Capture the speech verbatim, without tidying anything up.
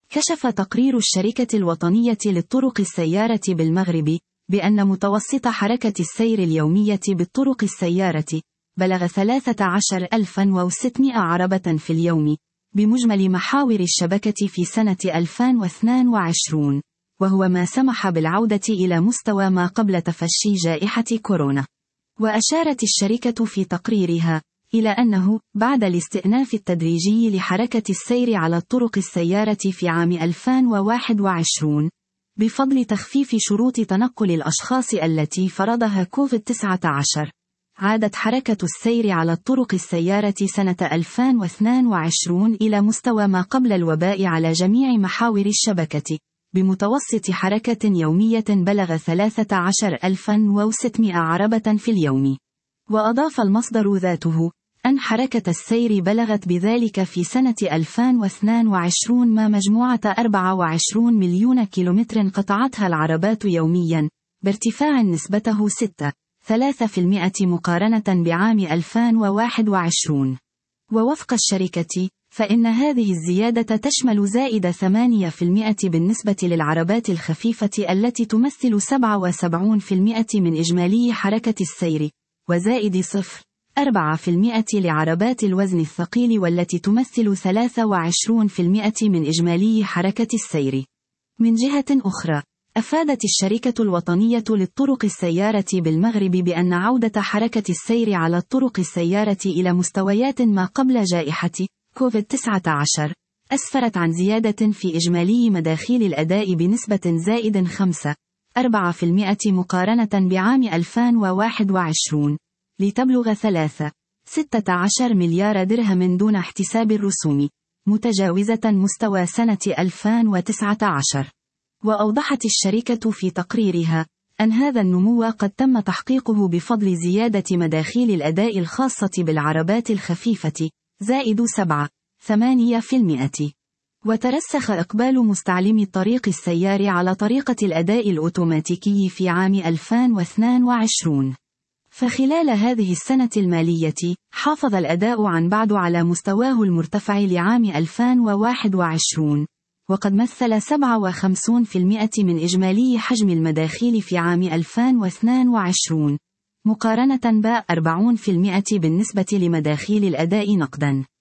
كشف تقرير الشركة الوطنية للطرق السيارة بالمغرب بأن متوسط حركة السير اليومية بالطرق السيارة بلغ ثلاثة عشر ألفا وستمائة عربة في اليوم بمجمل محاور الشبكة في سنة ألفين واثنين وعشرين، وهو ما سمح بالعودة إلى مستوى ما قبل تفشي جائحة كورونا. وأشارت الشركة في تقريرها إلى أنه بعد الاستئناف التدريجي لحركة السير على الطرق السيارة في عام ألفين وواحد وعشرين بفضل تخفيف شروط تنقل الأشخاص التي فرضها كوفيد تسعة عشر، عادت حركة السير على الطرق السيارة سنة ألفين واثنين وعشرين إلى مستوى ما قبل الوباء على جميع محاور الشبكة بمتوسط حركة يومية بلغ ثلاثة عشر ألفا وستمائة عربة في اليوم. وأضاف المصدر ذاته أن حركة السير بلغت بذلك في سنة ألفين واثنين وعشرين ما مجموعة أربعة وعشرين مليون كيلومتر قطعتها العربات يوميا، بارتفاع نسبته ستة فاصلة ثلاثة بالمئة مقارنة بعام ألفين وواحد وعشرين. ووفق الشركة فإن هذه الزيادة تشمل زائد ثمانية بالمئة بالنسبة للعربات الخفيفة التي تمثل سبعة وسبعين بالمئة من إجمالي حركة السير، وزائد صفر فاصلة أربعة بالمئة لعربات الوزن الثقيل والتي تمثل ثلاثة وعشرين بالمئة من إجمالي حركة السير. من جهة أخرى، أفادت الشركة الوطنية للطرق السيارة بالمغرب بأن عودة حركة السير على الطرق السيارة إلى مستويات ما قبل جائحة كوفيد تسعة عشر أسفرت عن زيادة في إجمالي مداخيل الأداء بنسبة زائد خمسة فاصلة أربعة بالمئة مقارنة بعام ألفين وواحد وعشرين، لتبلغ ثلاثة فاصلة ستة عشر مليار درهم دون احتساب الرسوم، متجاوزة مستوى سنة ألفين وتسعة عشر. وأوضحت الشركة في تقريرها أن هذا النمو قد تم تحقيقه بفضل زيادة مداخيل الأداء الخاصة بالعربات الخفيفة زائد سبعة فاصلة ثمانية بالمئة. وترسخ إقبال مستعلمي الطريق السيار على طريقة الأداء الأوتوماتيكي في عام ألفين واثنين وعشرين. فخلال هذه السنة المالية حافظ الأداء عن بعد على مستواه المرتفع لعام ألفين وواحد وعشرين، وقد مثل سبعة وخمسين بالمئة من إجمالي حجم المداخيل في عام ألفين واثنين وعشرين، مقارنة ب أربعين بالمئة بالنسبة لمداخيل الأداء نقدا.